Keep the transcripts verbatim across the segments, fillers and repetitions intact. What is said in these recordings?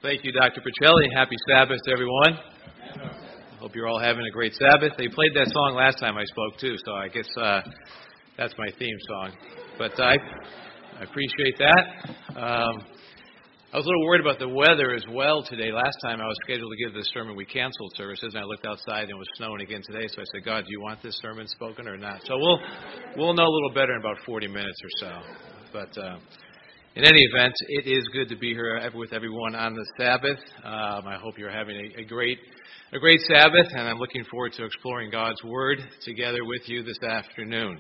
Thank you, Doctor Pacelli. Happy Sabbath to everyone. I hope you're all having a great Sabbath. They played that song last time I spoke, too, so I guess uh, that's my theme song. But I, I appreciate that. Um, I was a little worried about the weather as well today. Last time I was scheduled to give this sermon, we canceled services, and I looked outside and it was snowing again today, so I said, God, do you want this sermon spoken or not? So we'll we'll know a little better in about forty minutes or so. But uh, in any event, it is good to be here with everyone on the Sabbath. Um, I hope you're having a, a great a great Sabbath, and I'm looking forward to exploring God's Word together with you this afternoon.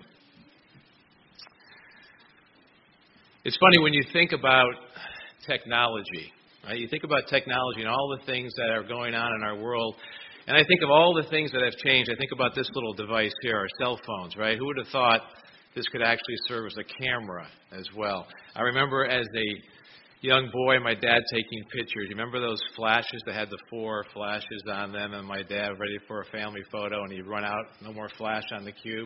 It's funny when you think about technology, right? You think about technology and all the things that are going on in our world, and I think of all the things that have changed. I think about this little device here, our cell phones, right? Who would have thought this could actually serve as a camera as well? I remember as a young boy, my dad taking pictures. You remember those flashes that had the four flashes on them, and my dad ready for a family photo, and he'd run out, no more flash on the cube,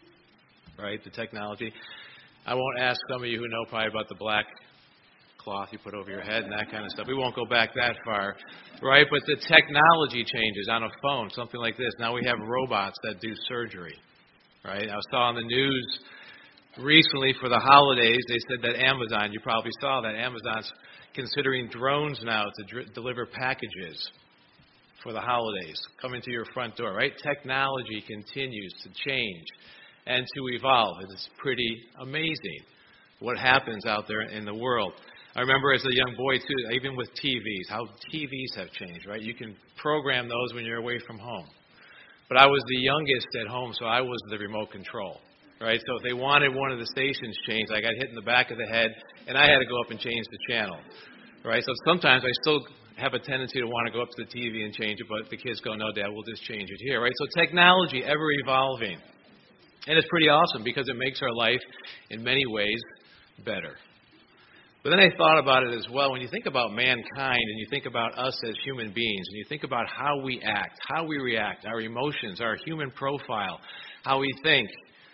right? The technology. I won't ask some of you who know probably about the black cloth you put over your head and that kind of stuff. We won't go back that far, right? But the technology changes on a phone, something like this. Now we have robots that do surgery, right? I saw on the news recently for the holidays, they said that Amazon, you probably saw that, Amazon's considering drones now to dr- deliver packages for the holidays, coming to your front door, right? Technology continues to change and to evolve. It's pretty amazing what happens out there in the world. I remember as a young boy, too, even with T Vs, how T Vs have changed, right? You can program those when you're away from home. But I was the youngest at home, so I was the remote control, right? So if they wanted one of the stations changed, I got hit in the back of the head, and I had to go up and change the channel, right? So sometimes I still have a tendency to want to go up to the T V and change it, but the kids go, no, Dad, we'll just change it here, right? So technology, ever evolving. And it's pretty awesome because it makes our life, in many ways, better. But then I thought about it as well. When you think about mankind and you think about us as human beings and you think about how we act, how we react, our emotions, our human profile, how we think,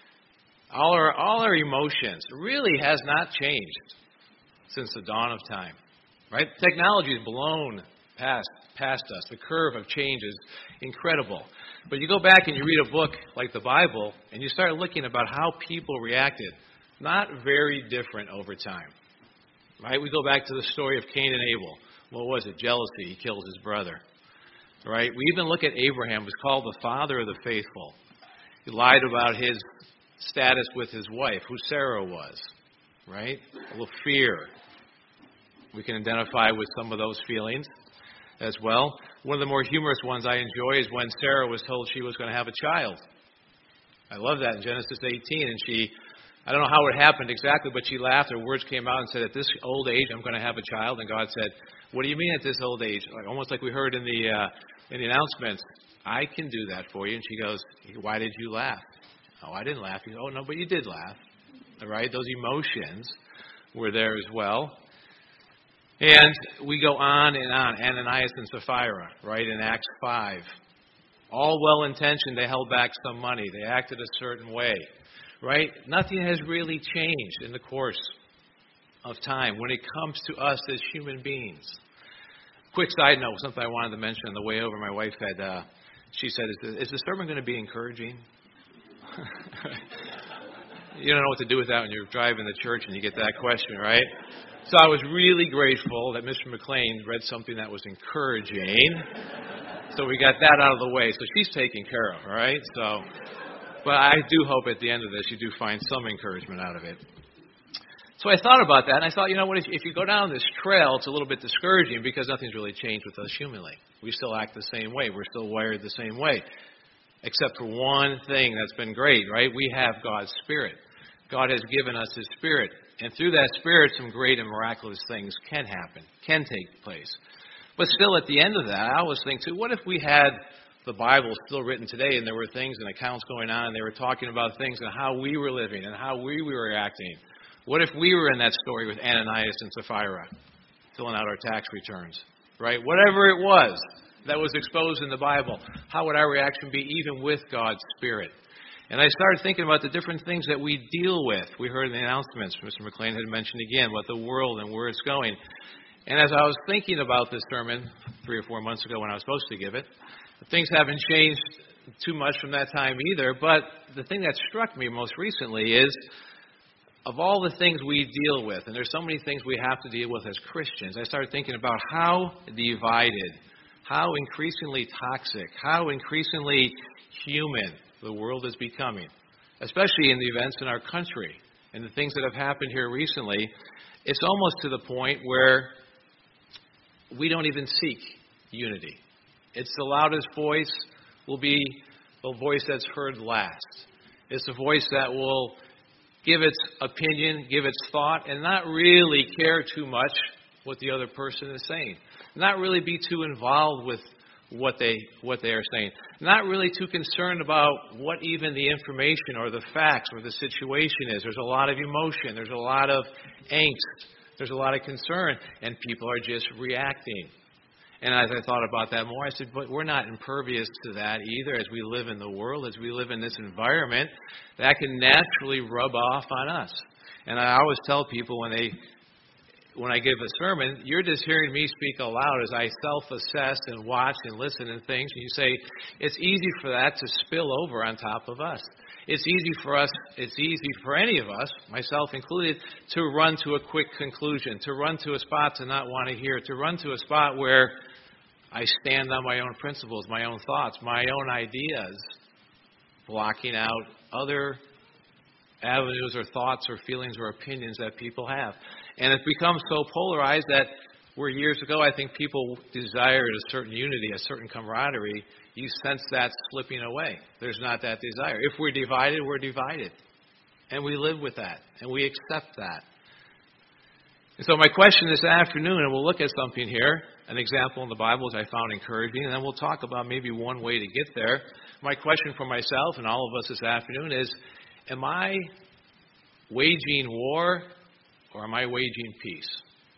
all our, all our emotions really has not changed since the dawn of time. Right? Technology has blown past, past us. The curve of change is incredible. But you go back and you read a book like the Bible and you start looking about how people reacted. Not very different over time. Right? We go back to the story of Cain and Abel. What was it? Jealousy. He kills his brother. Right? We even look at Abraham, who's called the father of the faithful. He lied about his status with his wife, who Sarah was. Right? A little fear. We can identify with some of those feelings as well. One of the more humorous ones I enjoy is when Sarah was told she was going to have a child. I love that in Genesis eighteen, and she... I don't know how it happened exactly, but she laughed. Her words came out and said, at this old age, I'm going to have a child. And God said, what do you mean at this old age? Like, almost like we heard in the uh, in the announcements, I can do that for you. And she goes, why did you laugh? Oh, I didn't laugh. He goes, oh, no, but you did laugh. All right, those emotions were there as well. And we go on and on. Ananias and Sapphira, right, in Acts five. All well-intentioned, they held back some money. They acted a certain way. Right? Nothing has really changed in the course of time when it comes to us as human beings. Quick side note, something I wanted to mention on the way over. My wife had, uh, she said, is the, is the sermon going to be encouraging? You don't know what to do with that when you're driving to church and you get that question, right? So I was really grateful that Mister McLean read something that was encouraging. So we got that out of the way. So she's taken care of, all right? So... But I do hope at the end of this you do find some encouragement out of it. So I thought about that, and I thought, you know what, if, if you go down this trail, it's a little bit discouraging because nothing's really changed with us humanly. We still act the same way. We're still wired the same way. Except for one thing that's been great, right? We have God's Spirit. God has given us His Spirit. And through that Spirit, some great and miraculous things can happen, can take place. But still, at the end of that, I always think, too, what if we had the Bible still written today, and there were things and accounts going on, and they were talking about things and how we were living and how we were acting. What if we were in that story with Ananias and Sapphira, filling out our tax returns, right? Whatever it was that was exposed in the Bible, how would our reaction be even with God's Spirit? And I started thinking about the different things that we deal with. We heard in the announcements, Mister McLean had mentioned again, about the world and where it's going. And as I was thinking about this sermon three or four months ago when I was supposed to give it, things haven't changed too much from that time either. But the thing that struck me most recently is, of all the things we deal with, and there's so many things we have to deal with as Christians, I started thinking about how divided, how increasingly toxic, how increasingly human the world is becoming, especially in the events in our country and the things that have happened here recently. It's almost to the point where we don't even seek unity. It's the loudest voice will be the voice that's heard last. It's the voice that will give its opinion, give its thought, and not really care too much what the other person is saying. Not really be too involved with what they what they are saying. Not really too concerned about what even the information or the facts or the situation is. There's a lot of emotion. There's a lot of angst. There's a lot of concern, and people are just reacting. And as I thought about that more, I said, but we're not impervious to that either. As we live in the world, as we live in this environment, that can naturally rub off on us. And I always tell people when they when I give a sermon, you're just hearing me speak aloud as I self-assess and watch and listen and things. And you say, it's easy for that to spill over on top of us. It's easy for us, it's easy for any of us, myself included, to run to a quick conclusion, to run to a spot to not want to hear, to run to a spot where I stand on my own principles, my own thoughts, my own ideas, blocking out other avenues or thoughts or feelings or opinions that people have. And it's become so polarized that where years ago I think people desired a certain unity, a certain camaraderie, you sense that slipping away. There's not that desire. If we're divided, we're divided. And we live with that. And we accept that. And so my question this afternoon, and we'll look at something here, an example in the Bible that I found encouraging, and then we'll talk about maybe one way to get there. My question for myself and all of us this afternoon is, am I waging war or am I waging peace?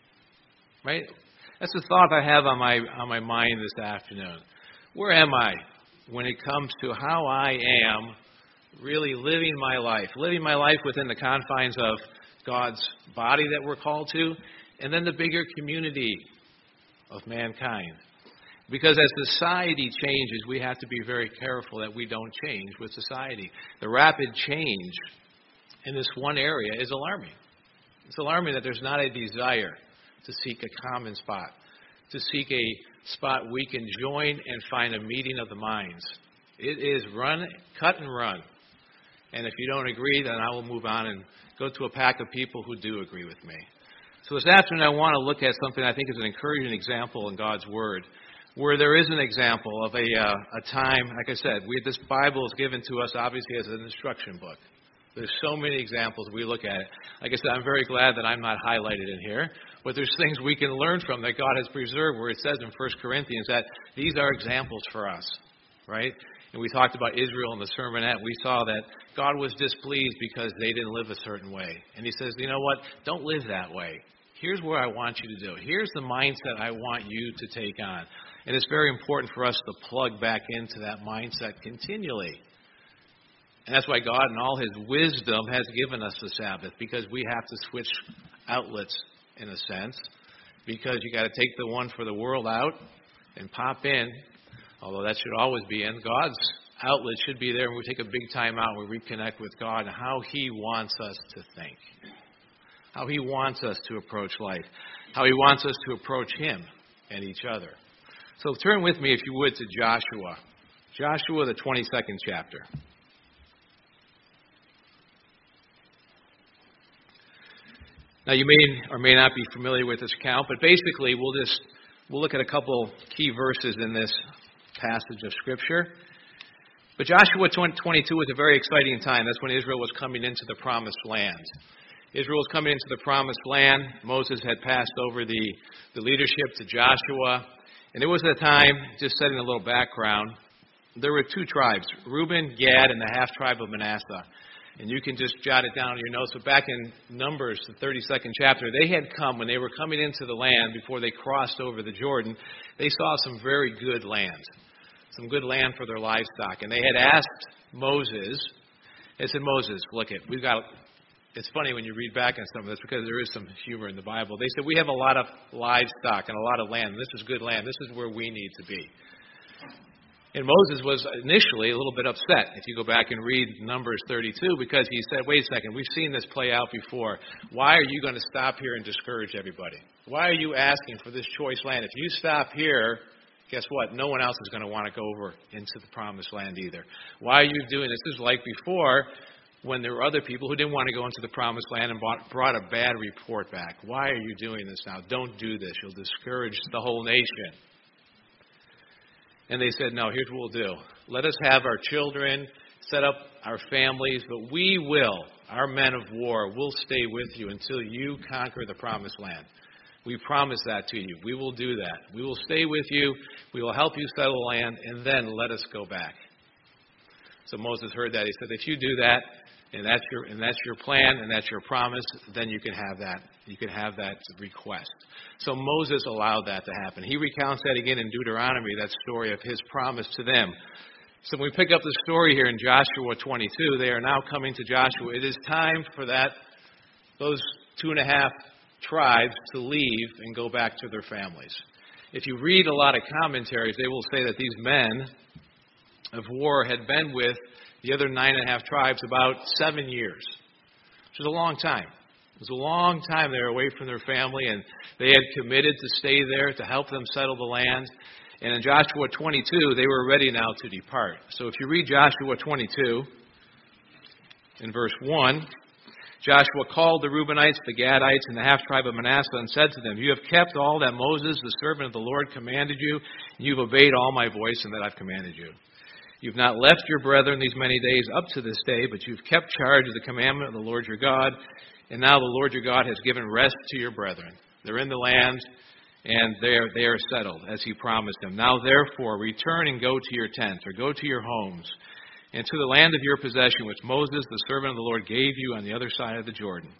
Right? That's the thought I have on my on my mind this afternoon. Where am I when it comes to how I am really living my life, living my life within the confines of God's body that we're called to, and then the bigger community of mankind? Because as society changes, we have to be very careful that we don't change with society. The rapid change in this one area is alarming. It's alarming that there's not a desire to seek a common spot, to seek a spot we can join and find a meeting of the minds. It is run, cut and run. And if you don't agree, then I will move on and go to a pack of people who do agree with me. So this afternoon I want to look at something I think is an encouraging example in God's Word, where there is an example of a uh, a time, like I said, we, this Bible is given to us obviously as an instruction book. There's so many examples we look at it. Like I said, I'm very glad that I'm not highlighted in here, but there's things we can learn from that God has preserved, where it says in First Corinthians that these are examples for us, right? And we talked about Israel in the sermonette. We saw that God was displeased because they didn't live a certain way. And he says, you know what? Don't live that way. Here's what I want you to do. Here's the mindset I want you to take on. And it's very important for us to plug back into that mindset continually. And that's why God, in all his wisdom, has given us the Sabbath, because we have to switch outlets, in a sense, because you got to take the one for the world out and pop in, although that should always be in. God's outlet should be there, and we take a big time out and we reconnect with God and how he wants us to think, how he wants us to approach life, how he wants us to approach him and each other. So turn with me, if you would, to Joshua. Joshua, the twenty-second chapter. Now, you may or may not be familiar with this account, but basically we'll just we'll look at a couple key verses in this passage of Scripture. But Joshua twenty-two was a very exciting time. That's when Israel was coming into the Promised Land. Israel was coming into the Promised Land. Moses had passed over the, the leadership to Joshua. And there was a time, just setting a little background, there were two tribes, Reuben, Gad, and the half-tribe of Manasseh. And you can just jot it down in your notes. But back in Numbers, the thirty-second chapter, they had come, when they were coming into the land, before they crossed over the Jordan, they saw some very good land, some good land for their livestock. And they had asked Moses, they said, Moses, look, it, we've got it's funny when you read back on some of this because there is some humor in the Bible. They said, we have a lot of livestock and a lot of land. This is good land. This is where we need to be. And Moses was initially a little bit upset, if you go back and read Numbers thirty-two, because he said, wait a second, we've seen this play out before. Why are you going to stop here and discourage everybody? Why are you asking for this choice land? If you stop here, guess what? No one else is going to want to go over into the promised land either. Why are you doing this? This is like before when there were other people who didn't want to go into the promised land and brought, brought a bad report back. Why are you doing this now? Don't do this. You'll discourage the whole nation. And they said, no, here's what we'll do. Let us have our children, set up our families, but we will, our men of war, will stay with you until you conquer the promised land. We promise that to you. We will do that. We will stay with you. We will help you settle the land, and then let us go back. So Moses heard that. He said, if you do that, and that's your and that's your plan, and that's your promise, then you can have that. You can have that request. So Moses allowed that to happen. He recounts that again in Deuteronomy, that story of his promise to them. So when we pick up the story here in Joshua twenty-two, they are now coming to Joshua. It is time for that those two and a half tribes to leave and go back to their families. If you read a lot of commentaries, they will say that these men of war had been with the other nine and a half tribes about seven years, which is a long time. It was a long time they were away from their family, and they had committed to stay there to help them settle the land. And in Joshua twenty-two, they were ready now to depart. So if you read Joshua twenty-two, in verse one, Joshua called the Reubenites, the Gadites, and the half-tribe of Manasseh and said to them, you have kept all that Moses, the servant of the Lord, commanded you, and you've obeyed all my voice and that I've commanded you. You've not left your brethren these many days up to this day, but you've kept charge of the commandment of the Lord your God, and now the Lord your God has given rest to your brethren. They're in the land, and they are, they are settled, as he promised them. Now therefore, return and go to your tents, or go to your homes, and to the land of your possession, which Moses, the servant of the Lord, gave you on the other side of the Jordan.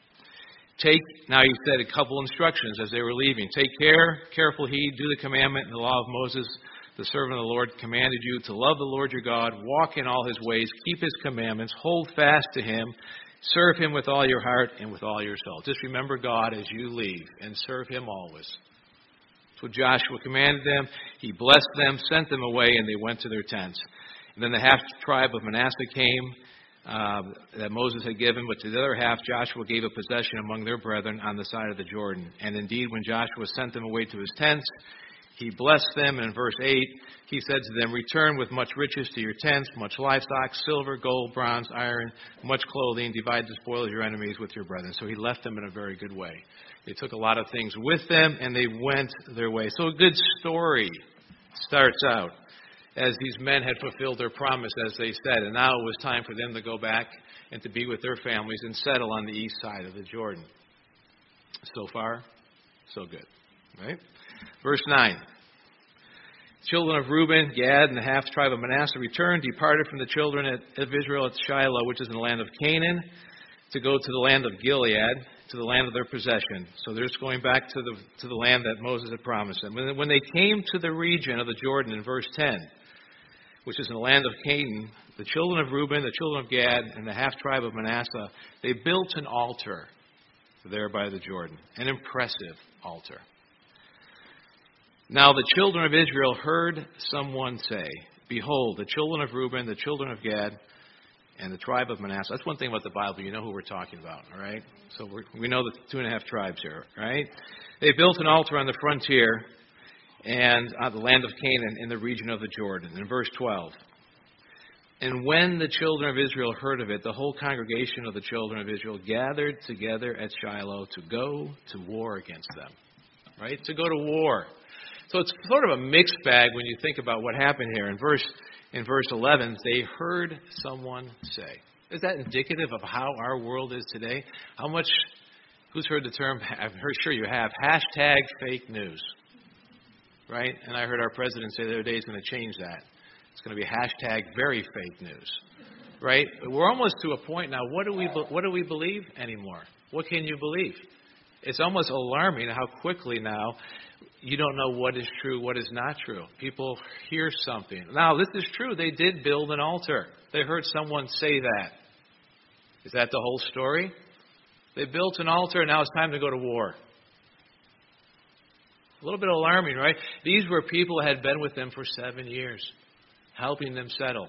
Take, now he said a couple instructions as they were leaving. Take care, careful heed, do the commandment and the law of Moses, the servant of the Lord, commanded you to love the Lord your God, walk in all his ways, keep his commandments, hold fast to him, serve him with all your heart and with all your soul. Just remember God as you leave and serve him always. That's what Joshua commanded them. He blessed them, sent them away, and they went to their tents. And then the half-tribe of Manasseh came uh, that Moses had given, but to the other half Joshua gave a possession among their brethren on the side of the Jordan. And indeed, when Joshua sent them away to his tents, he blessed them, and in verse eight, he said to them, return with much riches to your tents, much livestock, silver, gold, bronze, iron, much clothing, divide the spoil of your enemies with your brethren. So he left them in a very good way. They took a lot of things with them, and they went their way. So a good story starts out as these men had fulfilled their promise, as they said, and now it was time for them to go back and to be with their families and settle on the east side of the Jordan. So far, so good, right? Verse nine. Children of Reuben, Gad, and the half-tribe of Manasseh returned, departed from the children of Israel at Shiloh, which is in the land of Canaan, to go to the land of Gilead, to the land of their possession. So they're just going back to the to the land that Moses had promised them. When, when they came to the region of the Jordan in verse ten, which is in the land of Canaan, the children of Reuben, the children of Gad, and the half-tribe of Manasseh, they built an altar there by the Jordan, an impressive altar. Now the children of Israel heard someone say, behold, the children of Reuben, the children of Gad, and the tribe of Manasseh. That's one thing about the Bible. You know who we're talking about, all right? So we're, we know the two and a half tribes here, right? They built an altar on the frontier and on the land of Canaan in the region of the Jordan. In verse twelve, and when the children of Israel heard of it, the whole congregation of the children of Israel gathered together at Shiloh to go to war against them, right? To go to war. So it's sort of a mixed bag when you think about what happened here. In verse in verse eleven, they heard someone say. Is that indicative of how our world is today? How much, who's heard the term, I'm sure you have, hashtag fake news, right? And I heard our president say the other day he's going to change that. It's going to be hashtag very fake news, right? We're almost to a point now, what do we what do we believe anymore? What can you believe? It's almost alarming how quickly now you don't know what is true, what is not true. People hear something. Now, this is true. They did build an altar. They heard someone say that. Is that the whole story? They built an altar, and now it's time to go to war. A little bit alarming, right? These were people who had been with them for seven years, helping them settle.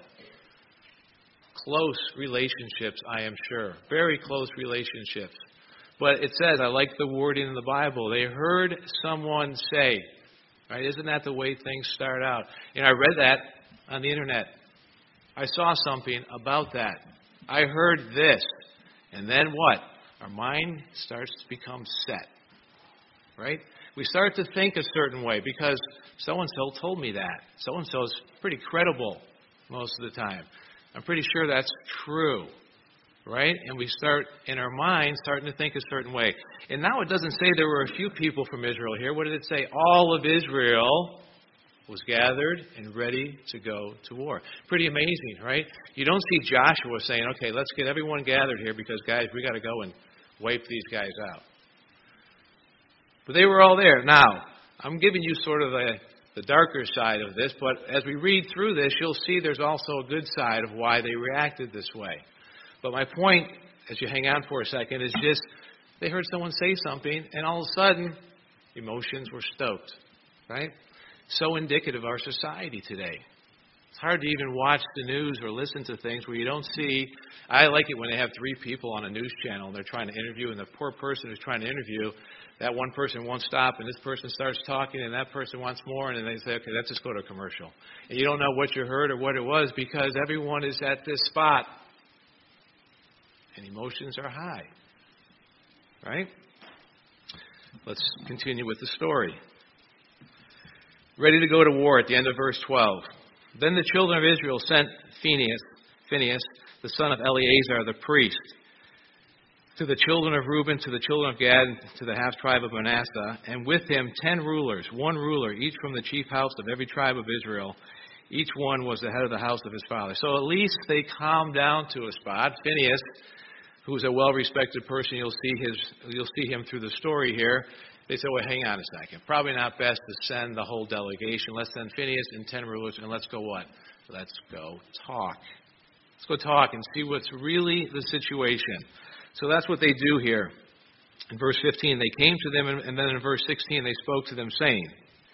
Close relationships, I am sure. Very close relationships. But it says, I like the wording in the Bible, they heard someone say, right? Isn't that the way things start out? And I read that on the internet. I saw something about that. I heard this. And then what? Our mind starts to become set. Right? We start to think a certain way because so-and-so told me that. So-and-so is pretty credible most of the time. I'm pretty sure that's true. Right? And we start, in our minds, starting to think a certain way. And now it doesn't say there were a few people from Israel here. What did it say? All of Israel was gathered and ready to go to war. Pretty amazing, right? You don't see Joshua saying, okay, let's get everyone gathered here because, guys, we got to go and wipe these guys out. But they were all there. Now, I'm giving you sort of a, the darker side of this, but as we read through this, you'll see there's also a good side of why they reacted this way. But my point, as you hang on for a second, is just they heard someone say something, and all of a sudden, emotions were stoked, right? So indicative of our society today. It's hard to even watch the news or listen to things where you don't see. I like it when they have three people on a news channel and they're trying to interview, and the poor person who's trying to interview, that one person won't stop, and this person starts talking, and that person wants more, and then they say, okay, let's just go to a commercial. And you don't know what you heard or what it was because everyone is at this spot. And emotions are high. Right? Let's continue with the story. Ready to go to war at the end of verse twelve. Then the children of Israel sent Phinehas, Phinehas, the son of Eleazar the priest, to the children of Reuben, to the children of Gad, and to the half-tribe of Manasseh, and with him ten rulers, one ruler, each from the chief house of every tribe of Israel. Each one was the head of the house of his father. So at least they calmed down to a spot. Phinehas, who's a well-respected person, you'll see his, you'll see him through the story here. They said, well, hang on a second. Probably not best to send the whole delegation. Let's send Phinehas and ten rulers, and let's go what? Let's go talk. Let's go talk and see what's really the situation. So that's what they do here. In verse fifteen, they came to them, and then in verse sixteen, they spoke to them, saying,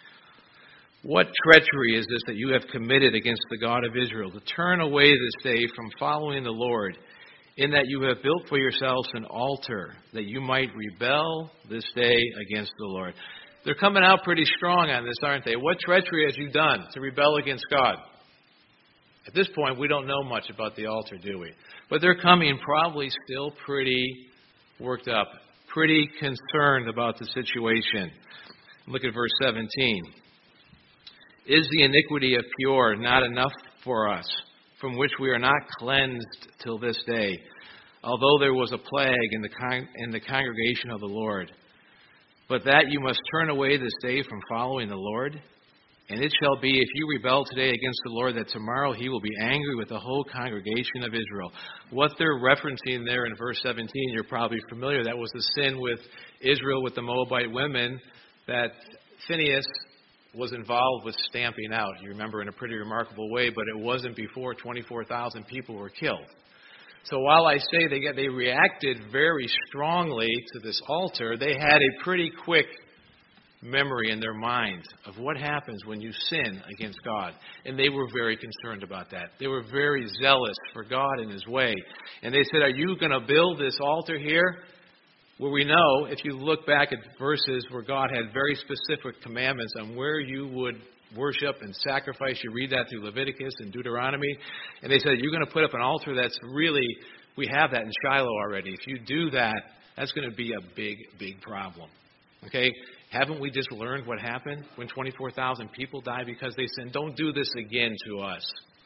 what treachery is this that you have committed against the God of Israel, to turn away this day from following the Lord, in that you have built for yourselves an altar, that you might rebel this day against the Lord? They're coming out pretty strong on this, aren't they? What treachery has you done to rebel against God? At this point, we don't know much about the altar, do we? But they're coming probably still pretty worked up, pretty concerned about the situation. Look at verse seventeen. Is the iniquity of Peor not enough for us, from which we are not cleansed till this day, although there was a plague in the con- in the congregation of the Lord? But that you must turn away this day from following the Lord? And it shall be, if you rebel today against the Lord, that tomorrow he will be angry with the whole congregation of Israel. What they're referencing there in verse seventeen, you're probably familiar. That was the sin with Israel, with the Moabite women, that Phinehas was involved with stamping out. You remember, in a pretty remarkable way, but it wasn't before twenty-four thousand people were killed. So while I say they get, they reacted very strongly to this altar, they had a pretty quick memory in their mind of what happens when you sin against God. And they were very concerned about that. They were very zealous for God and his way. And they said, are you going to build this altar here? Where we know, if you look back at verses where God had very specific commandments on where you would worship and sacrifice. You read that through Leviticus and Deuteronomy. And they said, you're going to put up an altar that's really, we have that in Shiloh already. If you do that, that's going to be a big, big problem. Okay? Haven't we just learned what happened when twenty-four thousand people died because they sinned? Don't do this again to us.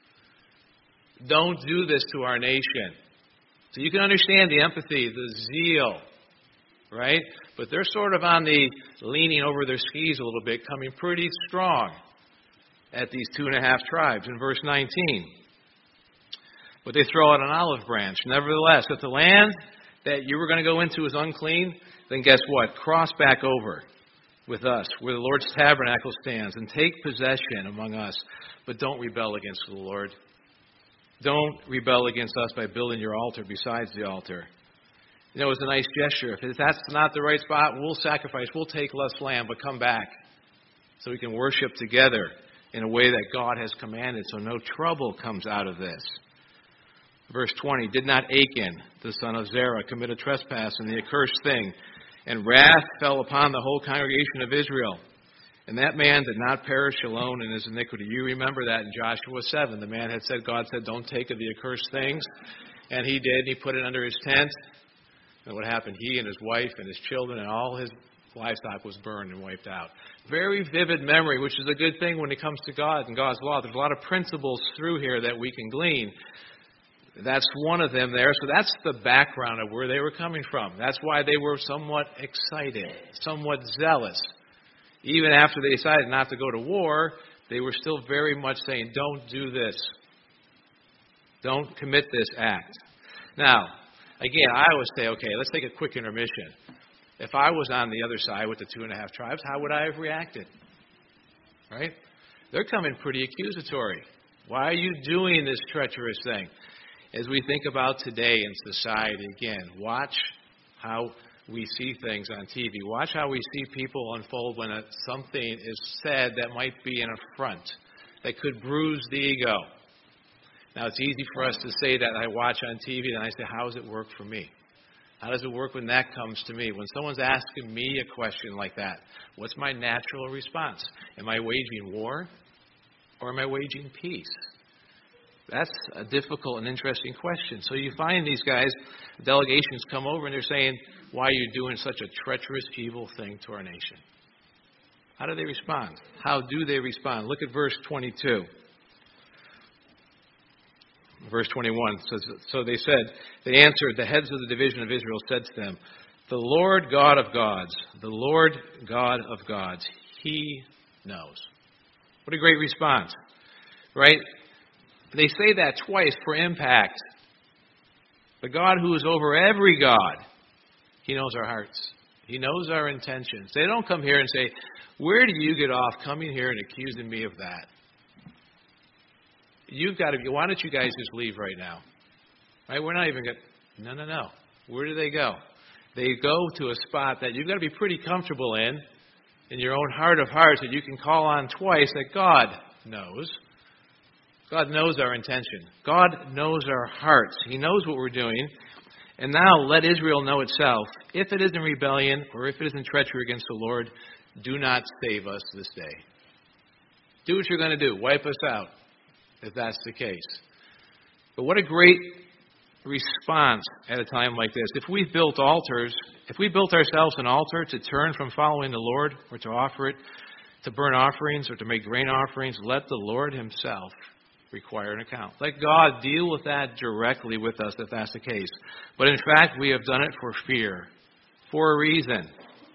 Don't do this to our nation. So you can understand the empathy, the zeal, right? But they're sort of on the leaning over their skis a little bit, coming pretty strong at these two and a half tribes. In verse nineteen, but they throw out an olive branch. Nevertheless, if the land that you were going to go into is unclean, then guess what? Cross back over with us, where the Lord's tabernacle stands, and take possession among us, but don't rebel against the Lord. Don't rebel against us by building your altar besides the altar. You know, it was a nice gesture. If that's not the right spot, we'll sacrifice. We'll take less lamb, but come back so we can worship together in a way that God has commanded, so no trouble comes out of this. Verse twenty, did not Achan, the son of Zerah, commit a trespass in the accursed thing, and wrath fell upon the whole congregation of Israel? And that man did not perish alone in his iniquity. You remember that in Joshua seven. The man had said, God said, don't take of the accursed things. And he did. He put it under his tent. And what happened? He and his wife and his children and all his livestock was burned and wiped out. Very vivid memory, which is a good thing when it comes to God and God's law. There's a lot of principles through here that we can glean. That's one of them there. So that's the background of where they were coming from. That's why they were somewhat excited, somewhat zealous. Even after they decided not to go to war, they were still very much saying, don't do this. Don't commit this act. Now, again, I always say, okay, let's take a quick intermission. If I was on the other side with the two and a half tribes, how would I have reacted? Right? They're coming pretty accusatory. Why are you doing this treacherous thing? As we think about today in society, again, watch how we see things on T V. Watch how we see people unfold when a, something is said that might be an affront, that could bruise the ego. Now, it's easy for us to say that I watch on T V, and I say, how does it work for me? How does it work when that comes to me? When someone's asking me a question like that, what's my natural response? Am I waging war, or am I waging peace? That's a difficult and interesting question. So you find these guys, delegations come over, and they're saying, why are you doing such a treacherous, evil thing to our nation? How do they respond? How do they respond? Look at verse twenty-two. Verse twenty-one says, so they said, they answered, the heads of the division of Israel said to them, the Lord God of gods, the Lord God of gods, He knows. What a great response, right? They say that twice for impact. The God who is over every God, He knows our hearts. He knows our intentions. They don't come here and say, where do you get off coming here and accusing me of that? You've got to be, why don't you guys just leave right now? Right? We're not even going to, no, no, no. Where do they go? They go to a spot that you've got to be pretty comfortable in, in your own heart of hearts, that you can call on twice, that God knows. God knows our intention. God knows our hearts. He knows what we're doing. And now let Israel know itself. If it is in rebellion or if it is in treachery against the Lord, do not save us this day. Do what you're going to do. Wipe us out, if that's the case. But what a great response at a time like this. If we built altars, if we built ourselves an altar to turn from following the Lord or to offer it, to burn offerings or to make grain offerings, let the Lord Himself require an account. Let God deal with that directly with us if that's the case. But in fact, we have done it for fear, for a reason,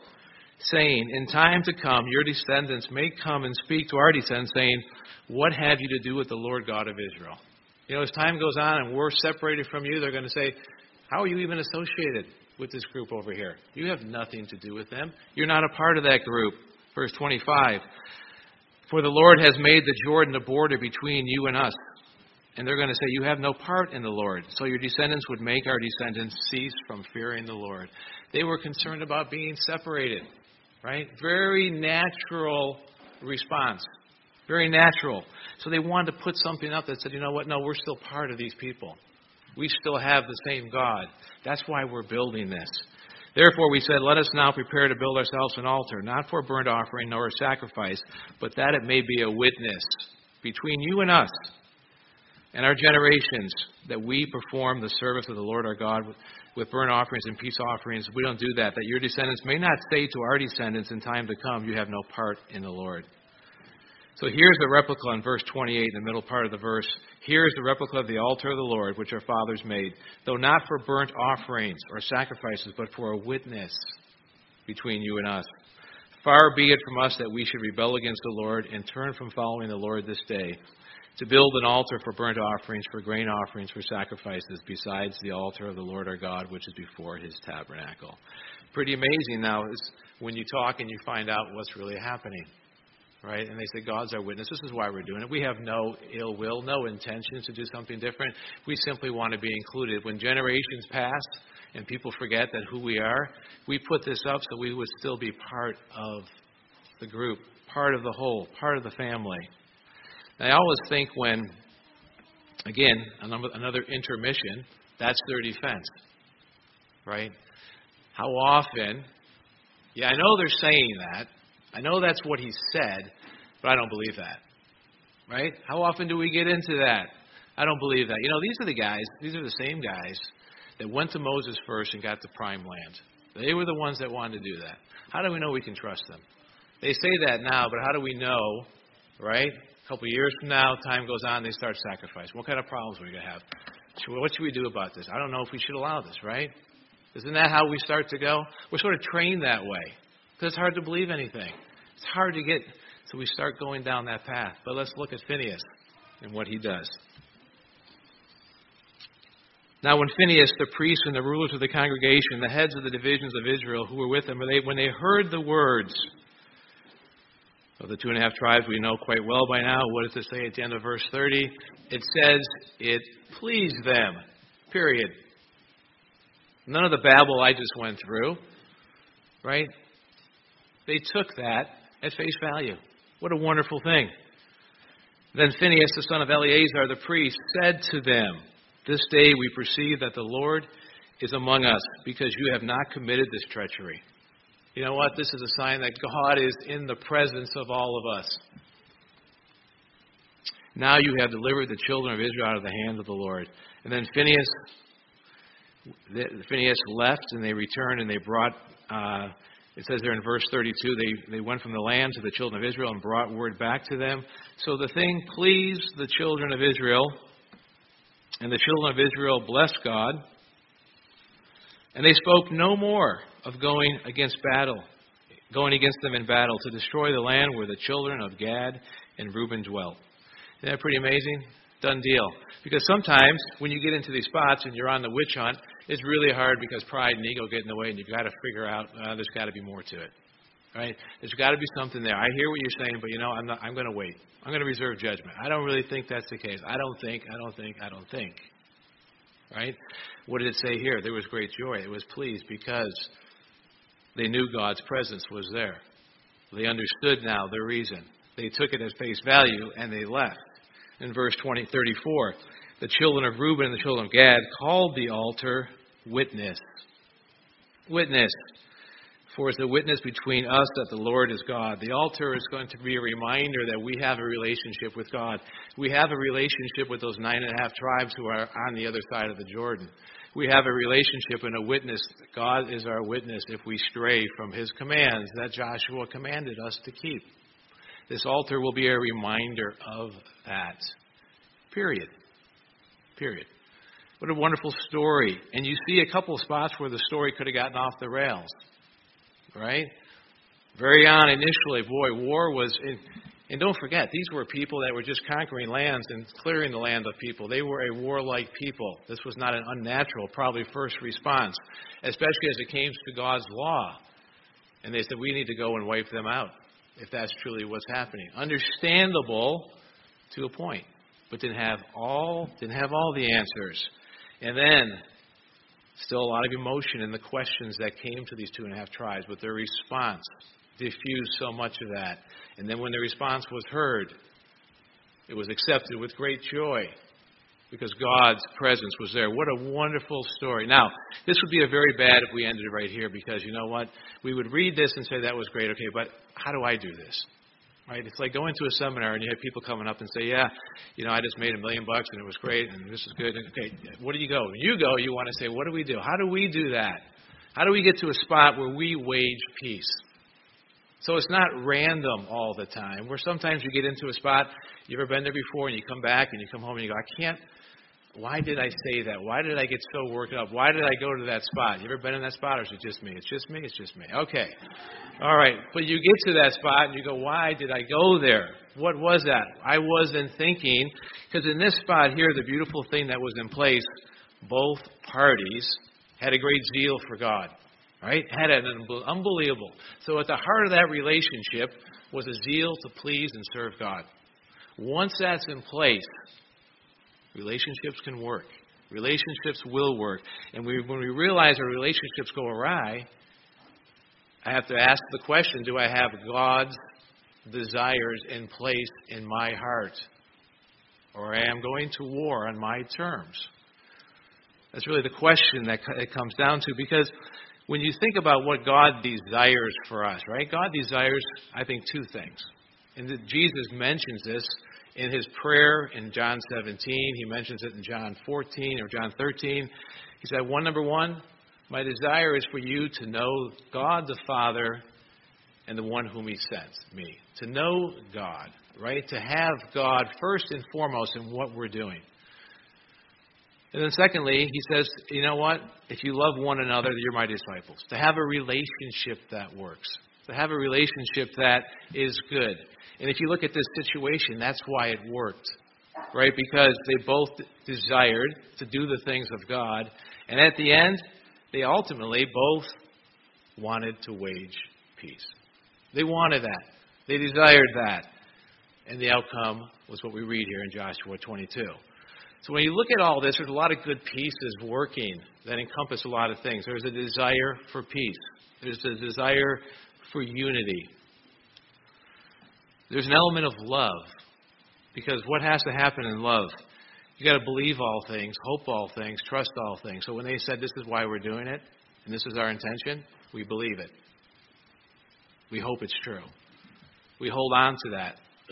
saying, in time to come, your descendants may come and speak to our descendants, saying, what have you to do with the Lord God of Israel? You know, as time goes on and we're separated from you, they're going to say, how are you even associated with this group over here? You have nothing to do with them. You're not a part of that group. Verse twenty-five. For the Lord has made the Jordan a border between you and us. And they're going to say, you have no part in the Lord. So your descendants would make our descendants cease from fearing the Lord. They were concerned about being separated. Right? Very natural response. Very natural. So they wanted to put something up that said, you know what? No, we're still part of these people. We still have the same God. That's why we're building this. Therefore we said, let us now prepare to build ourselves an altar, not for burnt offering nor a sacrifice, but that it may be a witness between you and us and our generations, that we perform the service of the Lord our God with, with burnt offerings and peace offerings. We don't do that, that your descendants may not say to our descendants in time to come, you have no part in the Lord. So here's the replica in verse twenty-eight, in the middle part of the verse. Here's the replica of the altar of the Lord, which our fathers made, though not for burnt offerings or sacrifices, but for a witness between you and us. Far be it from us that we should rebel against the Lord and turn from following the Lord this day, to build an altar for burnt offerings, for grain offerings, for sacrifices, besides the altar of the Lord our God, which is before His tabernacle. Pretty amazing now is when you talk and you find out what's really happening. right? And they say, God's our witness. This is why we're doing it. We have no ill will, no intentions to do something different. We simply want to be included. When generations pass and people forget that who we are, we put this up so we would still be part of the group, part of the whole, part of the family. And I always think when, again, another intermission, that's their defense, right? How often, yeah, I know they're saying that. I know that's what he said, but I don't believe that, right? How often do we get into that? I don't believe that. You know, these are the guys, these are the same guys that went to Moses first and got the prime land. They were the ones that wanted to do that. How do we know we can trust them? They say that now, but how do we know, right? A couple of years from now, time goes on, they start sacrificing. What kind of problems are we going to have? What should we do about this? I don't know if we should allow this, right? Isn't that how we start to go? We're sort of trained that way because it's hard to believe anything. It's hard to get, so we start going down that path. But let's look at Phinehas and what he does. Now when Phinehas, the priest and the rulers of the congregation, the heads of the divisions of Israel who were with him, when they, when they heard the words of the two and a half tribes we know quite well by now, what does it say at the end of verse thirty? It says it pleased them, period. None of the babble I just went through, right? They took that at face value. What a wonderful thing. Then Phinehas, the son of Eleazar, the priest, said to them, this day we perceive that the Lord is among us, because you have not committed this treachery. You know what? This is a sign that God is in the presence of all of us. Now you have delivered the children of Israel out of the hand of the Lord. And then Phinehas, Phinehas left, and they returned, and they brought, uh, it says there in verse thirty-two, they, they went from the land to the children of Israel and brought word back to them. So the thing pleased the children of Israel, and the children of Israel blessed God, and they spoke no more of going against battle, going against them in battle to destroy the land where the children of Gad and Reuben dwelt. Isn't that pretty amazing? Done deal. Because sometimes when you get into these spots and you're on the witch hunt, it's really hard because pride and ego get in the way, and you've got to figure out uh, there's got to be more to it. Right? There's got to be something there. I hear what you're saying, but you know, I'm not, I'm going to wait. I'm going to reserve judgment. I don't really think that's the case. I don't think, I don't think, I don't think. Right? What did it say here? There was great joy. It was pleased because they knew God's presence was there. They understood now the reason. They took it as face value and they left. In verse twenty, thirty-four, the children of Reuben and the children of Gad called the altar witness. Witness. For it's a witness between us that the Lord is God. The altar is going to be a reminder that we have a relationship with God. We have a relationship with those nine and a half tribes who are on the other side of the Jordan. We have a relationship and a witness. God is our witness if we stray from His commands that Joshua commanded us to keep. This altar will be a reminder of that. Period. Period. What a wonderful story. And you see a couple of spots where the story could have gotten off the rails. Right? Very on initially, boy, war was... In, and don't forget, these were people that were just conquering lands and clearing the land of people. They were a warlike people. This was not an unnatural, probably first response, especially as it came to God's law. And they said, we need to go and wipe them out, if that's truly what's happening. Understandable to a point, but didn't have all didn't have all the answers. And then still a lot of emotion in the questions that came to these two and a half tribes, but their response diffused so much of that. And then when the response was heard, it was accepted with great joy because God's presence was there. What a wonderful story. Now, this would be a very bad if we ended it right here because you know what? We would read this and say that was great, okay, but how do I do this? Right? It's like going to a seminar and you have people coming up and say, yeah, you know, I just made a million bucks and it was great and this is good. And, okay, where do you go? When you go, you want to say, what do we do? How do we do that? How do we get to a spot where we wage peace? So it's not random all the time. Where sometimes you get into a spot, you ever been there before and you come back and you come home and you go, I can't, why did I say that? Why did I get so worked up? Why did I go to that spot? You ever been in that spot or is it just me? It's just me? It's just me. Okay. All right. But you get to that spot and you go, why did I go there? What was that? I wasn't thinking, because in this spot here, the beautiful thing that was in place, both parties had a great zeal for God. Right? Had an unbelievable. So at the heart of that relationship was a zeal to please and serve God. Once that's in place, relationships can work. Relationships will work. And we, when we realize our relationships go awry, I have to ask the question, do I have God's desires in place in my heart? Or I am going to war on my terms? That's really the question that it comes down to, because when you think about what God desires for us, right? God desires, I think, two things. And Jesus mentions this in his prayer in John seventeen. He mentions it in John fourteen or John thirteen. He said, one, number one, my desire is for you to know God the Father and the one whom he sent, me. To know God, right? To have God first and foremost in what we're doing. And then secondly, he says, you know what? If you love one another, you're my disciples. To have a relationship that works. To have a relationship that is good. And if you look at this situation, that's why it worked. Right? Because they both desired to do the things of God. And at the end, they ultimately both wanted to wage peace. They wanted that. They desired that. And the outcome was what we read here in Joshua twenty-two. So when you look at all this, there's a lot of good pieces working that encompass a lot of things. There's a desire for peace. There's a desire for unity. There's an element of love. Because what has to happen in love? You got to believe all things, hope all things, trust all things. So when they said this is why we're doing it, and this is our intention, we believe it. We hope it's true. We hold on to that.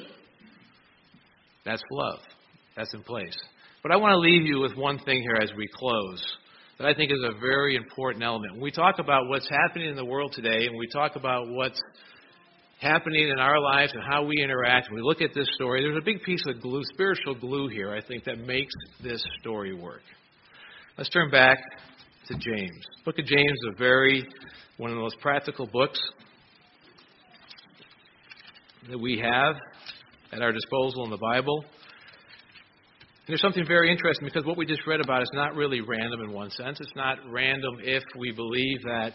That's love. That's in place. But I want to leave you with one thing here as we close that I think is a very important element. When we talk about what's happening in the world today, and we talk about what's happening in our lives and how we interact, and we look at this story, there's a big piece of glue, spiritual glue here, I think, that makes this story work. Let's turn back to James. The book of James is a very, one of the most practical books that we have at our disposal in the Bible. And there's something very interesting, because what we just read about is not really random in one sense. It's not random if we believe that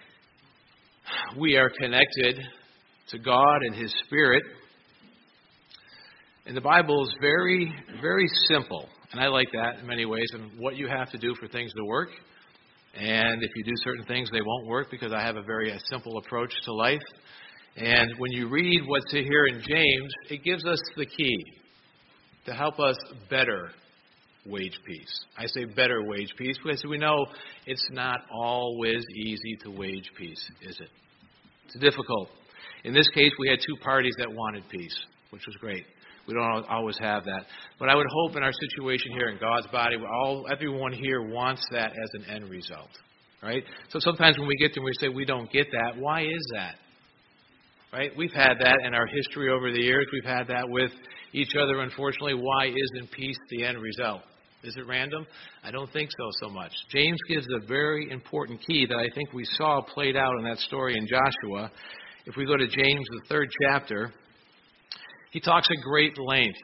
we are connected to God and his Spirit. And the Bible is very, very simple. And I like that in many ways, and what you have to do for things to work. And if you do certain things, they won't work, because I have a very a simple approach to life. And when you read what's here in James, it gives us the key to help us better wage peace. I say better wage peace because we know it's not always easy to wage peace, is it? It's difficult. In this case, we had two parties that wanted peace, which was great. We don't always have that. But I would hope in our situation here in God's body, all everyone here wants that as an end result. Right? So sometimes when we get to we say we don't get that, why is that? Right? We've had that in our history over the years. We've had that with each other, unfortunately. Why isn't peace the end result? Is it random? I don't think so so much. James gives a very important key that I think we saw played out in that story in Joshua. If we go to James, the third chapter, he talks at great length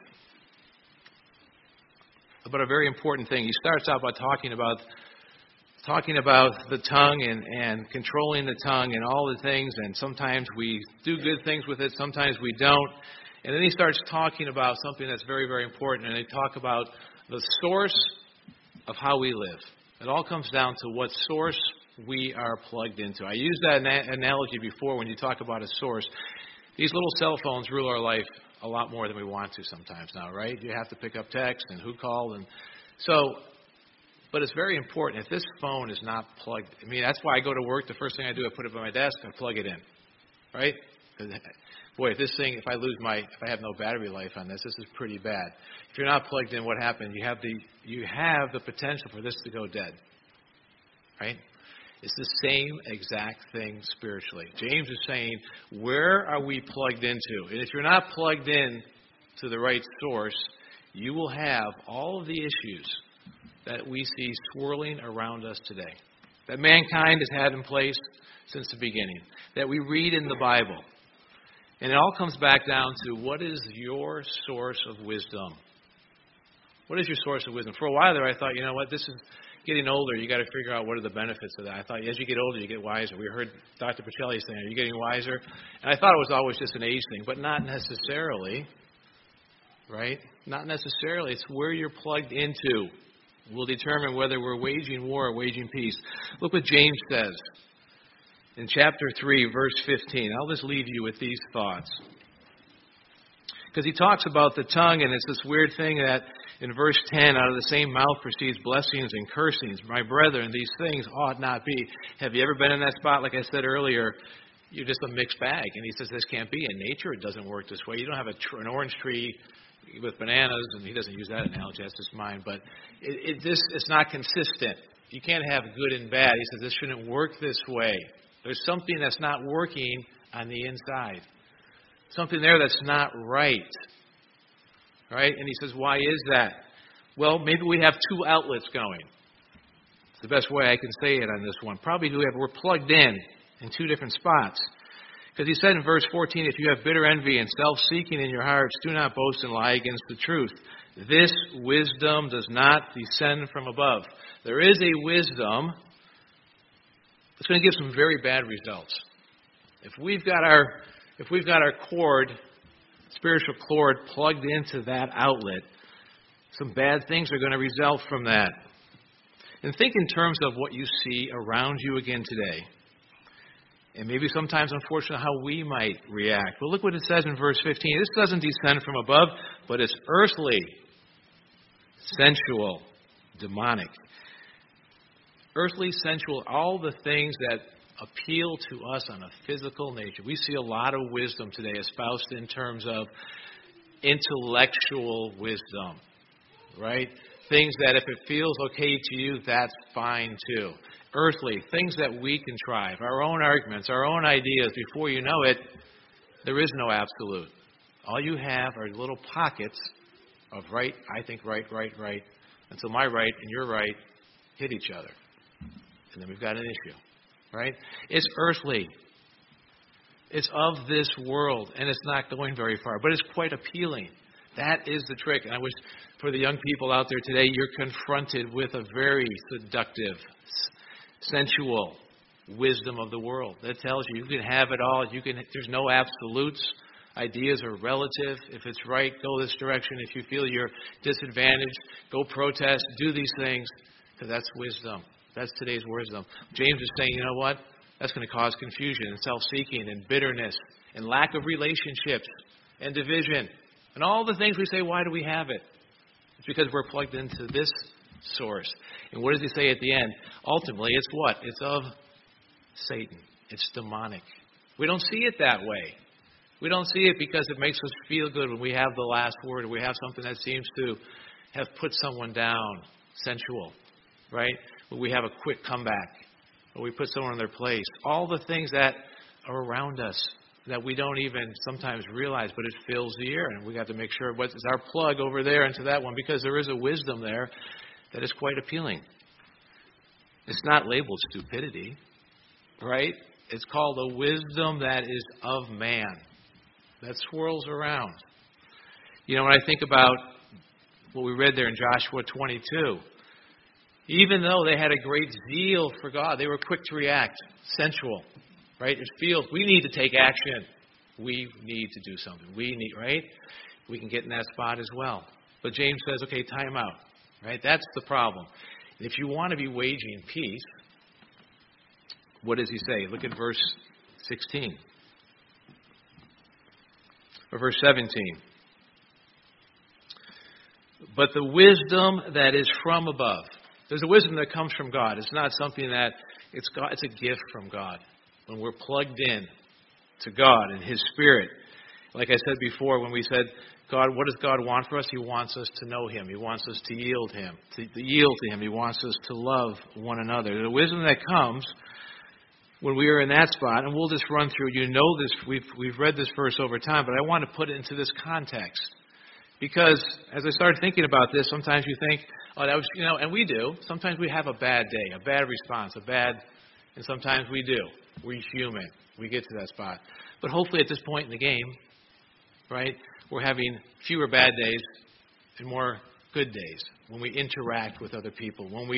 about a very important thing. He starts out by talking about talking about the tongue and, and controlling the tongue and all the things, and sometimes we do good things with it, sometimes we don't. And then he starts talking about something that's very, very important, and they talk about the source of how we live. It all comes down to what source we are plugged into. I used that ana- analogy before when you talk about a source. These little cell phones rule our life a lot more than we want to sometimes now, right? You have to pick up text and who called. And so, but it's very important. If this phone is not plugged, I mean, that's why I go to work. The first thing I do, I put it on my desk and plug it in, right? Boy, if this thing, if I lose my, if I have no battery life on this, this is pretty bad. If you're not plugged in, what happens? You have the, you have the potential for this to go dead, right? It's the same exact thing spiritually. James is saying, where are we plugged into? And if you're not plugged in to the right source, you will have all of the issues that we see swirling around us today, that mankind has had in place since the beginning, that we read in the Bible. And it all comes back down to, what is your source of wisdom? What is your source of wisdom? For a while there, I thought, you know what, this is, getting older, you got to figure out what are the benefits of that. I thought as you get older, you get wiser. We heard Doctor Pacelli saying, are you getting wiser? And I thought it was always just an age thing, but not necessarily, right? Not necessarily. It's where you're plugged into will determine whether we're waging war or waging peace. Look what James says in chapter three, verse fifteen. I'll just leave you with these thoughts. Because he talks about the tongue, and it's this weird thing that in verse ten, out of the same mouth proceeds blessings and cursings. My brethren, these things ought not be. Have you ever been in that spot? Like I said earlier, you're just a mixed bag. And he says this can't be. In nature, it doesn't work this way. You don't have a tr- an orange tree with bananas, and he doesn't use that analogy. That's just mine. But it, it, this it's not consistent. You can't have good and bad. He says this shouldn't work this way. There's something that's not working on the inside. Something there that's not right. Right? And he says, why is that? Well, maybe we have two outlets going. It's the best way I can say it on this one. Probably we have, we're plugged in in two different spots. Because he said in verse fourteen, if you have bitter envy and self-seeking in your hearts, do not boast and lie against the truth. This wisdom does not descend from above. There is a wisdom that's going to give some very bad results. If we've got our if we've got our cord, spiritual cord, plugged into that outlet, some bad things are going to result from that. And think in terms of what you see around you again today. And maybe sometimes, unfortunately, how we might react. Well, look what it says in verse fifteen. This doesn't descend from above, but it's earthly, sensual, demonic. Earthly, sensual, all the things that appeal to us on a physical nature. We see a lot of wisdom today espoused in terms of intellectual wisdom, right? Things that if it feels okay to you, that's fine too. Earthly, things that we contrive, our own arguments, our own ideas. Before you know it, there is no absolute. All you have are little pockets of right, I think right, right, right, until my right and your right hit each other. And then we've got an issue, right? It's earthly. It's of this world, and it's not going very far, but it's quite appealing. That is the trick. And I wish for the young people out there today, you're confronted with a very seductive, sensual wisdom of the world that tells you you can have it all. You can. There's no absolutes. Ideas are relative. If it's right, go this direction. If you feel you're disadvantaged, go protest. Do these things, because that's wisdom. That's today's wisdom. James is saying, you know what? That's going to cause confusion and self-seeking and bitterness and lack of relationships and division and all the things we say. Why do we have it? It's because we're plugged into this source. And what does he say at the end? Ultimately, it's what? It's of Satan. It's demonic. We don't see it that way. We don't see it because it makes us feel good when we have the last word or we have something that seems to have put someone down, sensual, right? But we have a quick comeback, or we put someone in their place. All the things that are around us that we don't even sometimes realize, but it fills the air, and we got to make sure what's our plug over there into that one, because there is a wisdom there that is quite appealing. It's not labeled stupidity, right? It's called a wisdom that is of man, that swirls around. You know, when I think about what we read there in Joshua twenty-two, even though they had a great zeal for God, they were quick to react, sensual, right? It feels we need to take action. We need to do something. We need, right? We can get in that spot as well. But James says, okay, time out, right? That's the problem. If you want to be waging peace, what does he say? Look at verse sixteen. Or verse seventeen. But the wisdom that is from above. There's a wisdom that comes from God. It's not something that, it's God. It's a gift from God. When we're plugged in to God and His Spirit. Like I said before, when we said, God, what does God want for us? He wants us to know Him. He wants us to yield Him, to, to yield to Him. He wants us to love one another. The wisdom that comes when we are in that spot, and we'll just run through. You know this. We've we've read this verse over time, but I want to put it into this context. Because as I started thinking about this, sometimes you think, oh, that was, you know, and we do. Sometimes we have a bad day, a bad response, a bad, and sometimes we do. We're human. We get to that spot. But hopefully at this point in the game, right, we're having fewer bad days and more good days when we interact with other people, when we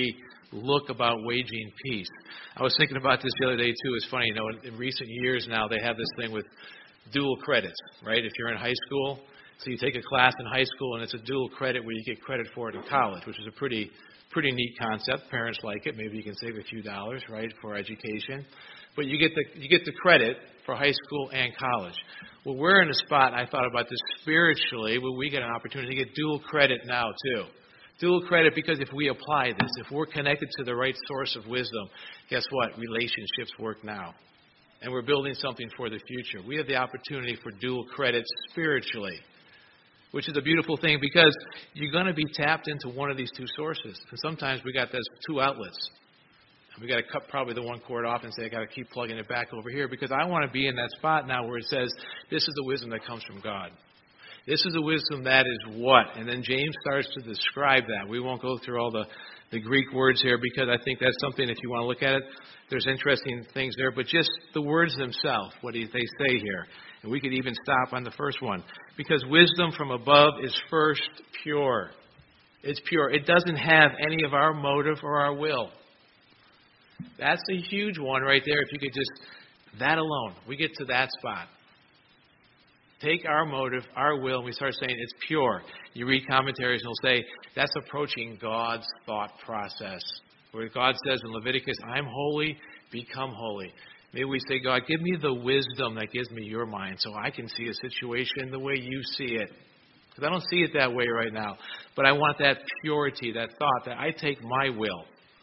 look about waging peace. I was thinking about this the other day, too. It's funny, you know, in, in recent years now, they have this thing with dual credits, right? If you're in high school, so you take a class in high school, and it's a dual credit where you get credit for it in college, which is a pretty pretty neat concept. Parents like it. Maybe you can save a few dollars, right, for education. But you get the you get the credit for high school and college. Well, we're in a spot, I thought about this spiritually, where we get an opportunity to get dual credit now, too. Dual credit because if we apply this, if we're connected to the right source of wisdom, guess what? Relationships work now. And we're building something for the future. We have the opportunity for dual credit spiritually, which is a beautiful thing because you're going to be tapped into one of these two sources. And sometimes we got those two outlets. And we got to cut probably the one cord off and say, I got to keep plugging it back over here because I want to be in that spot now where it says, this is the wisdom that comes from God. This is the wisdom that is what? And then James starts to describe that. We won't go through all the, the Greek words here because I think that's something, if you want to look at it, there's interesting things there. But just the words themselves, what do they say here? And we could even stop on the first one. Because wisdom from above is first pure. It's pure. It doesn't have any of our motive or our will. That's a huge one right there. If you could just, that alone, we get to that spot. Take our motive, our will, and we start saying it's pure. You read commentaries and they'll say that's approaching God's thought process. Where God says in Leviticus, I'm holy, become holy. Maybe we say, God, give me the wisdom that gives me your mind so I can see a situation the way you see it. Because I don't see it that way right now. But I want that purity, that thought, that I take my will,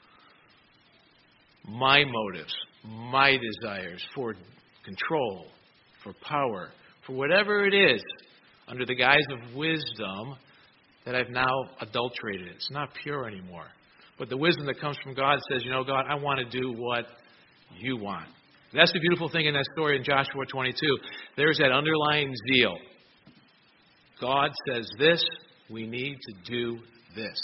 my motives, my desires for control, for power, for whatever it is, under the guise of wisdom, that I've now adulterated it. It's not pure anymore. But the wisdom that comes from God says, you know, God, I want to do what you want. That's the beautiful thing in that story in Joshua twenty-two. There's that underlying zeal. God says this, we need to do this.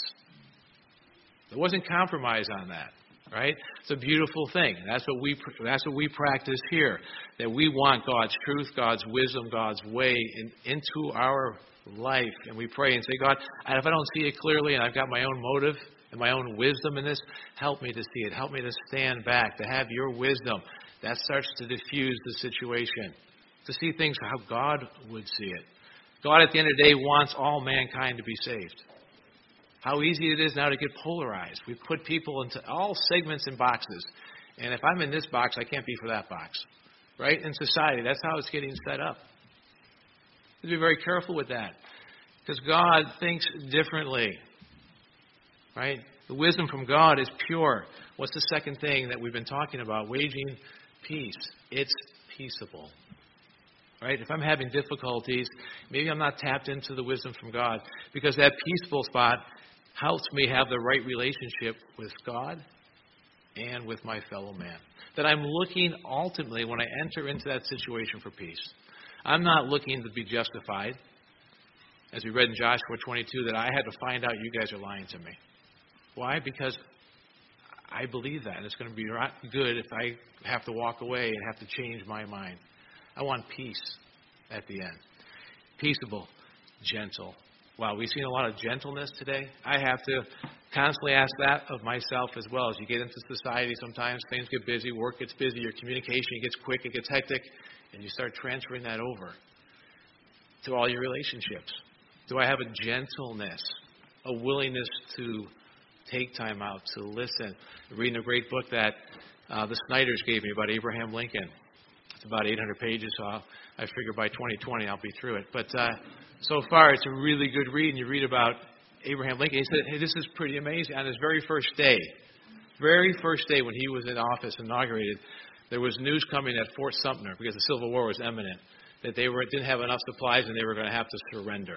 There wasn't compromise on that. Right? It's a beautiful thing. That's what we that's what we practice here. That we want God's truth, God's wisdom, God's way in, into our life. And we pray and say, God, if I don't see it clearly and I've got my own motive and my own wisdom in this, help me to see it. Help me to stand back, to have your wisdom. That starts to diffuse the situation. To see things how God would see it. God, at the end of the day, wants all mankind to be saved. How easy it is now to get polarized. We put people into all segments and boxes. And if I'm in this box, I can't be for that box. Right? In society, that's how it's getting set up. We have to be very careful with that. Because God thinks differently. Right? The wisdom from God is pure. What's the second thing that we've been talking about? Waging peace. It's peaceable. Right? If I'm having difficulties, maybe I'm not tapped into the wisdom from God. Because that peaceful spot helps me have the right relationship with God and with my fellow man. That I'm looking ultimately, when I enter into that situation, for peace. I'm not looking to be justified, as we read in Joshua twenty-two, that I had to find out you guys are lying to me. Why? Because I believe that. And it's going to be not good if I have to walk away and have to change my mind. I want peace at the end. Peaceable, gentle. Wow, we've seen a lot of gentleness today. I have to constantly ask that of myself as well. As you get into society, sometimes things get busy, work gets busy, your communication gets quick, it gets hectic, and you start transferring that over to all your relationships. Do I have a gentleness, a willingness to take time out, to listen? I'm reading a great book that uh, the Snyders gave me about Abraham Lincoln. It's about eight hundred pages, so I'll, I figure by twenty twenty I'll be through it. But uh, so far, it's a really good read, and you read about Abraham Lincoln. He said, hey, this is pretty amazing. On his very first day, very first day when he was in office, inaugurated, there was news coming at Fort Sumter, because the Civil War was imminent, that they were, didn't have enough supplies and they were going to have to surrender.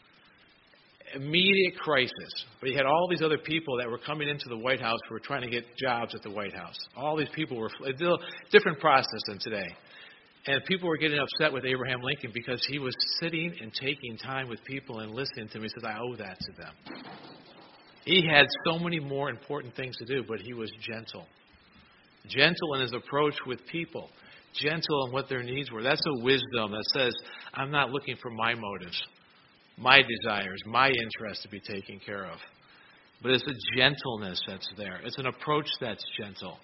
Immediate crisis. But you had all these other people that were coming into the White House who were trying to get jobs at the White House. All these people were, a different process than today. And people were getting upset with Abraham Lincoln because he was sitting and taking time with people and listening to them. He says, I owe that to them. He had so many more important things to do, but he was gentle. Gentle in his approach with people. Gentle in what their needs were. That's a wisdom that says, I'm not looking for my motives, my desires, my interests to be taken care of. But it's a gentleness that's there. It's an approach that's gentle.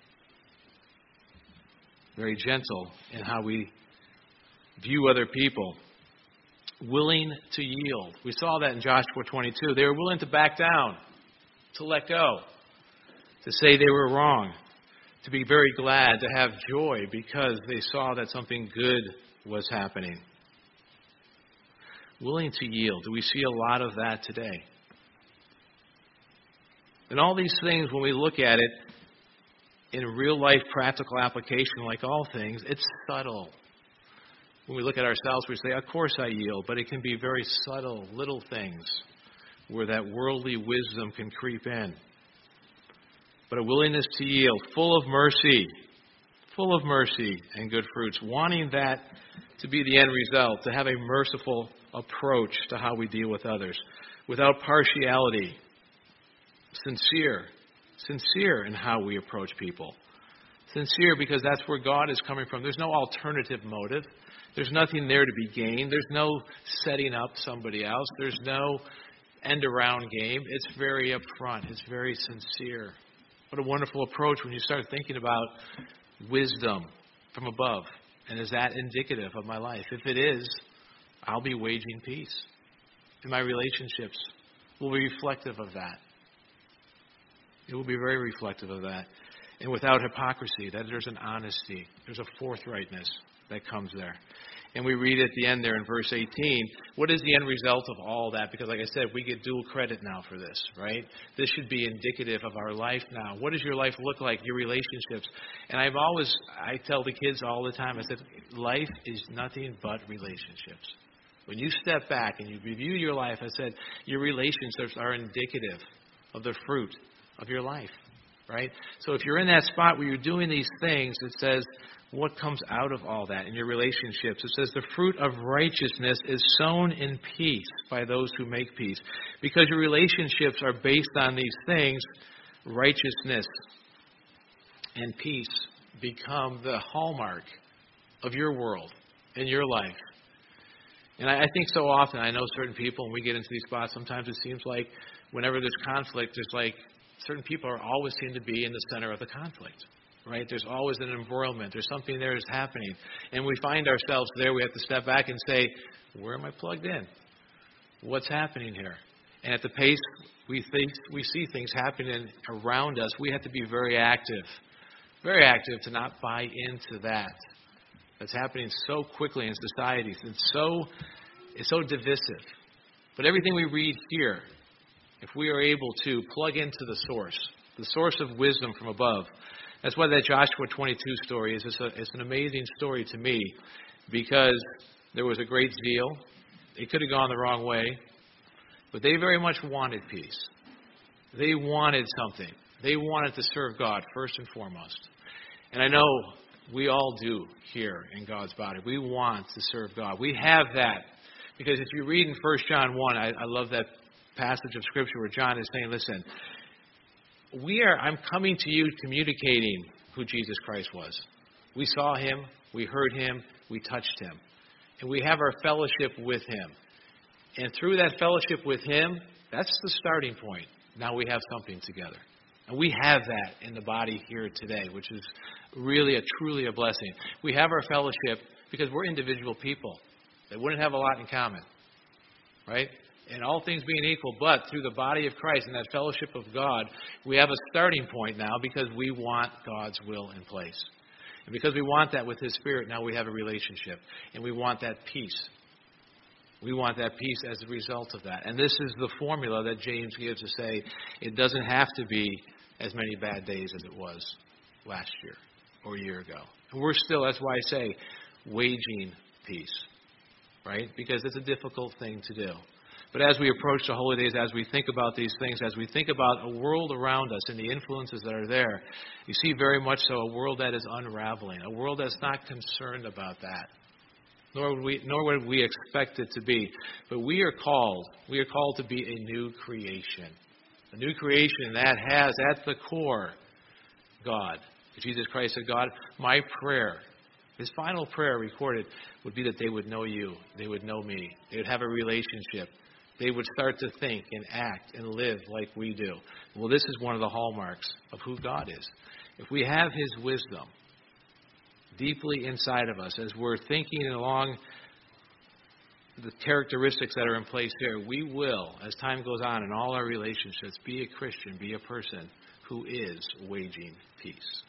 Very gentle in how we view other people. Willing to yield. We saw that in Joshua twenty-two. They were willing to back down, to let go, to say they were wrong, to be very glad, to have joy because they saw that something good was happening. Willing to yield. Do we see a lot of that today? And all these things, when we look at it in real life practical application, like all things, it's subtle. When we look at ourselves, we say, of course I yield, but it can be very subtle, little things where that worldly wisdom can creep in. But a willingness to yield, full of mercy, full of mercy and good fruits, wanting that to be the end result, to have a merciful approach to how we deal with others, without partiality, sincere, sincere in how we approach people. Sincere because that's where God is coming from. There's no alternative motive. There's nothing there to be gained. There's no setting up somebody else. There's no end-around game. It's very upfront. It's very sincere. What a wonderful approach when you start thinking about wisdom from above. And is that indicative of my life? If it is, I'll be waging peace. And my relationships will be reflective of that. It will be very reflective of that. And without hypocrisy, that there's an honesty. There's a forthrightness that comes there. And we read at the end there in verse eighteen, what is the end result of all that? Because like I said, we get dual credit now for this, right? This should be indicative of our life now. What does your life look like, your relationships? And I've always, I tell the kids all the time, I said, life is nothing but relationships. When you step back and you review your life, I said, your relationships are indicative of the fruit of your life, right? So if you're in that spot where you're doing these things, it says, what comes out of all that in your relationships? It says the fruit of righteousness is sown in peace by those who make peace. Because your relationships are based on these things, righteousness and peace become the hallmark of your world and your life. And I, I think so often, I know certain people, when we get into these spots, sometimes it seems like whenever there's conflict, there's like certain people are always seem to be in the center of the conflict. Right? There's always an embroilment. There's something there that's happening. And we find ourselves there. We have to step back and say, where am I plugged in? What's happening here? And at the pace we think we see things happening around us, we have to be very active. Very active to not buy into that. That's happening so quickly in society. It's so, it's so divisive. But everything we read here, if we are able to plug into the source, the source of wisdom from above, that's why that Joshua twenty-two story is it's, a, it's an amazing story to me because there was a great zeal. It could have gone the wrong way, but they very much wanted peace. They wanted something. They wanted to serve God first and foremost. And I know we all do here in God's body. We want to serve God. We have that because if you read in First John one, I, I love that passage of Scripture where John is saying, listen, We are. I'm coming to you communicating who Jesus Christ was. We saw him, we heard him, we touched him. And we have our fellowship with him. And through that fellowship with him, that's the starting point. Now we have something together. And we have that in the body here today, which is really a truly a blessing. We have our fellowship because we're individual people that wouldn't have a lot in common. Right? And all things being equal, but through the body of Christ and that fellowship of God, we have a starting point now because we want God's will in place. And because we want that with his Spirit, now we have a relationship. And we want that peace. We want that peace as a result of that. And this is the formula that James gives to say it doesn't have to be as many bad days as it was last year or a year ago. And we're still, that's why I say, waging peace. Right? Because it's a difficult thing to do. But as we approach the holy days, as we think about these things, as we think about a world around us and the influences that are there, you see very much so a world that is unraveling, a world that's not concerned about that, nor would we, nor would we expect it to be. But we are called, we are called to be a new creation, a new creation that has at the core God. Jesus Christ said, God, my prayer, his final prayer recorded would be that they would know you, they would know me, they would have a relationship. they would start to think and act and live like we do. Well, this is one of the hallmarks of who God is. If we have His wisdom deeply inside of us as we're thinking along the characteristics that are in place here, we will, as time goes on in all our relationships, be a Christian, be a person who is waging peace.